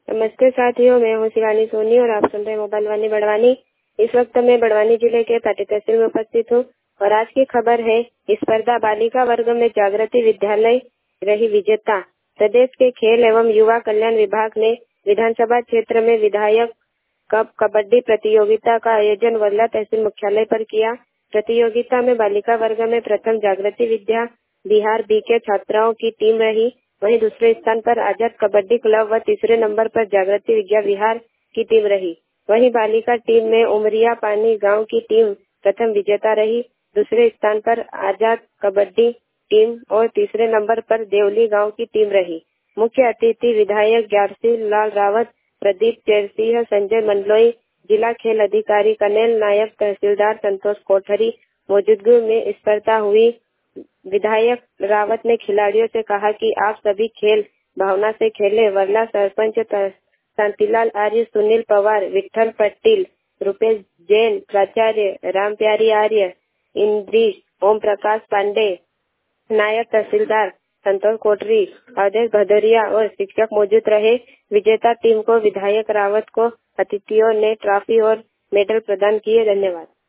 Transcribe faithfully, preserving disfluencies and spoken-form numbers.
नमस्ते साथियों, मैं हूँ शिवानी सोनी और आप सुन रहे हैं मोबाइल वाणी बड़वानी। इस वक्त मैं बड़वानी जिले के पाटी तहसील में उपस्थित हूँ और आज की खबर है स्पर्धा बालिका वर्ग में जागृति विद्यालय रही विजेता। प्रदेश के खेल एवं युवा कल्याण विभाग ने विधानसभा क्षेत्र में विधायक कप कबड्डी प्रतियोगिता का आयोजन वर्ला तहसील मुख्यालय पर किया। प्रतियोगिता में बालिका वर्ग में प्रथम जागृति विद्या बिहार बी के छात्राओं की टीम रही। वहीं दूसरे स्थान पर आजाद कबड्डी क्लब व तीसरे नंबर पर जागृति विद्या बिहार की टीम रही। वहीं बालिका टीम में उमरिया पानी गांव की टीम प्रथम विजेता रही। दूसरे स्थान पर आजाद कबड्डी टीम और तीसरे नंबर पर देवली गांव की टीम रही। मुख्य अतिथि विधायक ग्यारसी लाल रावत, प्रदीप चेरसिंह, संजय मंडलोई, जिला खेल अधिकारी कनेल, नायब तहसीलदार संतोष कोठरी मौजूदगी में स्पर्धा हुई। विधायक रावत ने खिलाड़ियों से कहा कि आप सभी खेल भावना से खेलें। वर्ला सरपंच शांतिलाल आर्य, सुनील पवार, विठल पटेल, रुपेश जैन, प्राचार्य रामप्यारी आर्य, इंद्रीश, ओम प्रकाश पांडे, नायब तहसीलदार संतोष कोठरी, अवधेश भदौरिया और शिक्षक मौजूद रहे। विजेता टीम को विधायक रावत को अतिथियों ने ट्रॉफी और मेडल प्रदान किए। धन्यवाद।